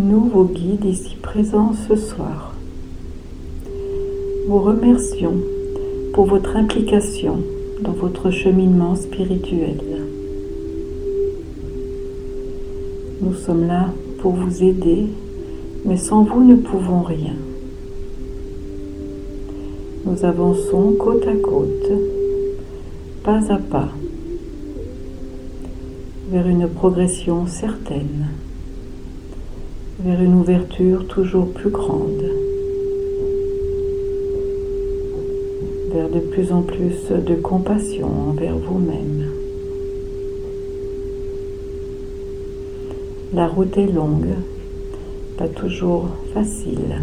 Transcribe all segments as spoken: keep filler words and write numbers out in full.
nous, vos guides ici présents ce soir, vous remercions pour votre implication dans votre cheminement spirituel. Nous sommes là pour vous aider, mais sans vous ne pouvons rien. Nous avançons côte à côte, pas à pas, vers une progression certaine, vers une ouverture toujours plus grande, vers de plus en plus de compassion envers vous-même. La route est longue, pas toujours facile.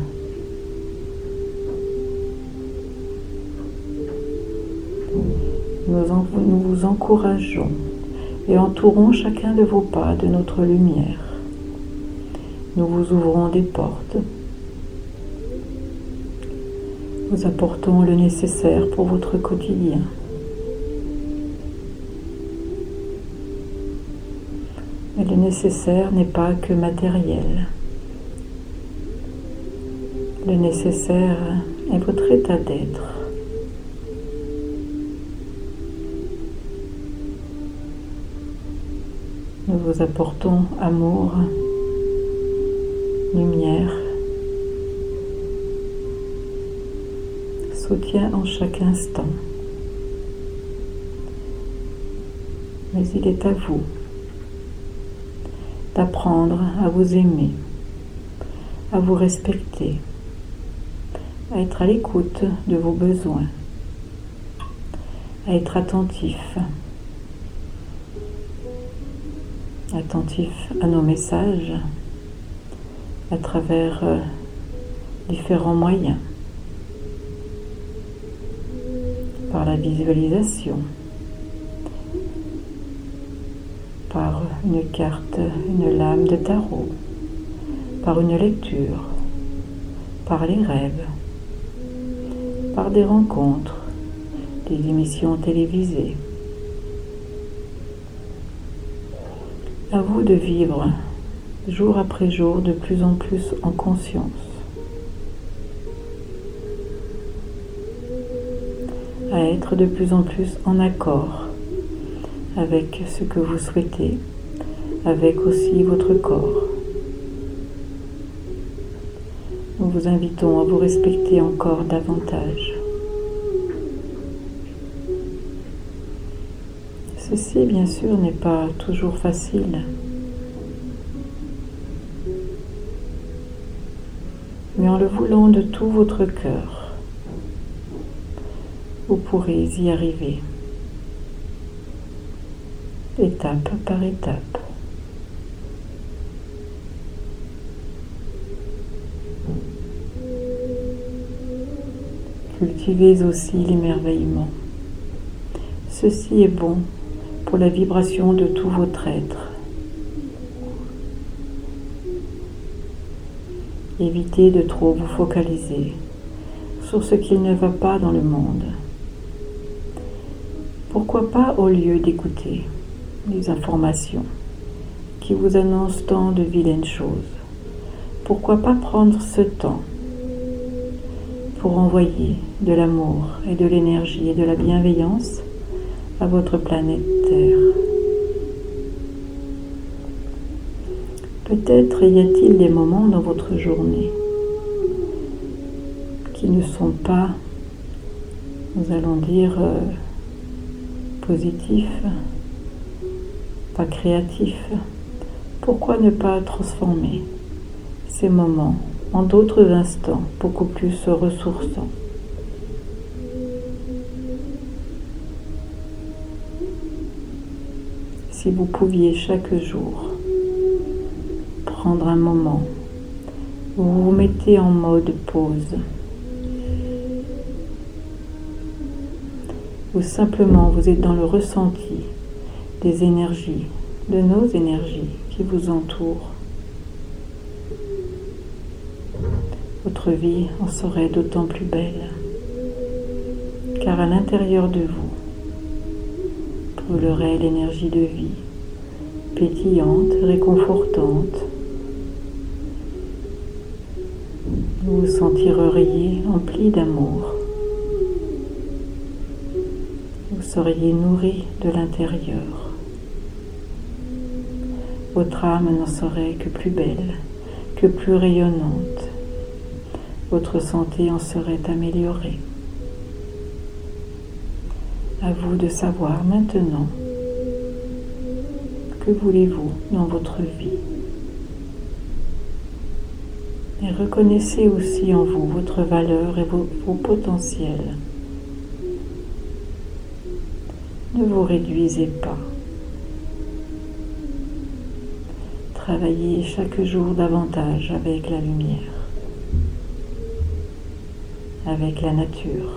Nous, en, nous vous encourageons et entourons chacun de vos pas de notre lumière. Nous vous ouvrons des portes. Nous apportons le nécessaire pour votre quotidien. Mais le nécessaire n'est pas que matériel. Le nécessaire est votre état d'être. Nous vous apportons amour, lumière, soutien en chaque instant. Mais il est à vous d'apprendre à vous aimer, à vous respecter, à être à l'écoute de vos besoins, à être attentif, attentif à nos messages à travers euh, différents moyens, par la visualisation, par une carte, une lame de tarot, par une lecture, par les rêves, par des rencontres, des émissions télévisées. À vous de vivre jour après jour de plus en plus en conscience, à être de plus en plus en accord avec ce que vous souhaitez, avec aussi votre corps. Nous vous invitons à vous respecter encore davantage. Ceci, bien sûr, n'est pas toujours facile. Mais en le voulant de tout votre cœur, vous pourrez y arriver, étape par étape. Cultivez aussi l'émerveillement. Ceci est bon pour la vibration de tout votre être. Évitez de trop vous focaliser sur ce qui ne va pas dans le monde. Pourquoi pas, au lieu d'écouter les informations qui vous annoncent tant de vilaines choses, pourquoi pas prendre ce temps pour envoyer de l'amour et de l'énergie et de la bienveillance à votre planète Terre. Peut-être y a-t-il des moments dans votre journée qui ne sont pas, nous allons dire, euh, positifs, pas créatifs. Pourquoi ne pas transformer ces moments en d'autres instants beaucoup plus ressourçants? Si vous pouviez chaque jour prendre un moment où vous vous mettez en mode pause, ou simplement vous êtes dans le ressenti des énergies, de nos énergies qui vous entourent, votre vie en serait d'autant plus belle, car à l'intérieur de vous brûlerait l'énergie de vie, pétillante, réconfortante, vous vous sentirez empli d'amour. Vous seriez nourri de l'intérieur. Votre âme n'en serait que plus belle, que plus rayonnante. Votre santé en serait améliorée. À vous de savoir maintenant, que voulez-vous dans votre vie? Et reconnaissez aussi en vous votre valeur et vos, vos potentiels. Ne vous réduisez pas. Travaillez chaque jour davantage avec la lumière, avec la nature.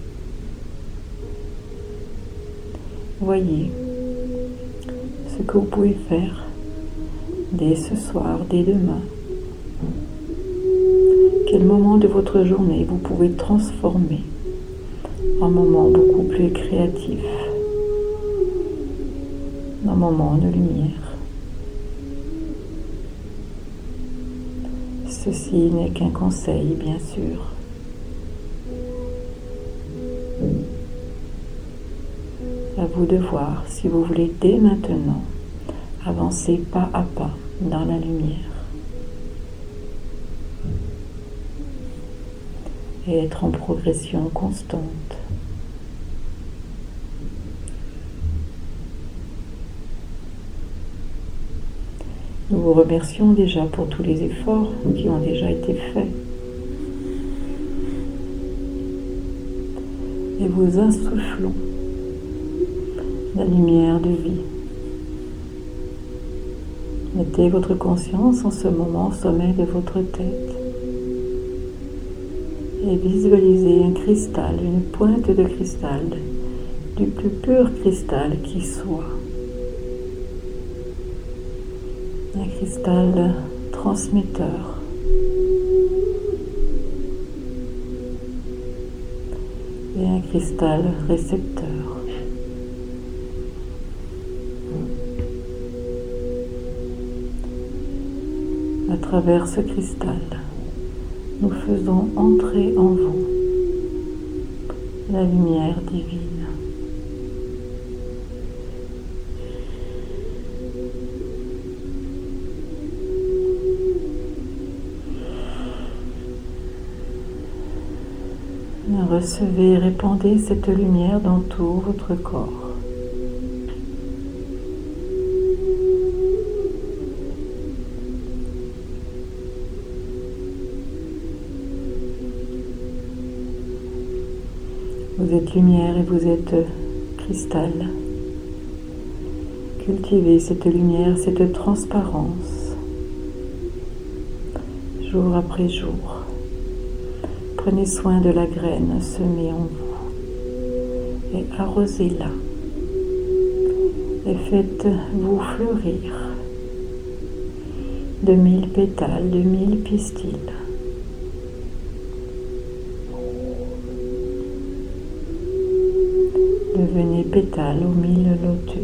Voyez ce que vous pouvez faire dès ce soir, dès demain. Quel moment de votre journée vous pouvez transformer en moment beaucoup plus créatif, un moment de lumière. Ceci n'est qu'un conseil, bien sûr. À vous de voir si vous voulez dès maintenant avancer pas à pas dans la lumière et être en progression constante. Nous vous remercions déjà pour tous les efforts qui ont déjà été faits. Et vous insufflons la lumière de vie. Mettez votre conscience en ce moment au sommet de votre tête et visualisez un cristal, une pointe de cristal, du plus pur cristal qui soit. Un cristal transmetteur. Et un cristal récepteur. À travers ce cristal, nous faisons entrer en vous la lumière divine. Recevez et répandez cette lumière dans tout votre corps. Vous êtes lumière et vous êtes cristal. Cultivez cette lumière, cette transparence, jour après jour. Prenez soin de la graine semée en vous et arrosez-la et faites-vous fleurir de mille pétales, de mille pistils. Devenez pétales aux mille lotus.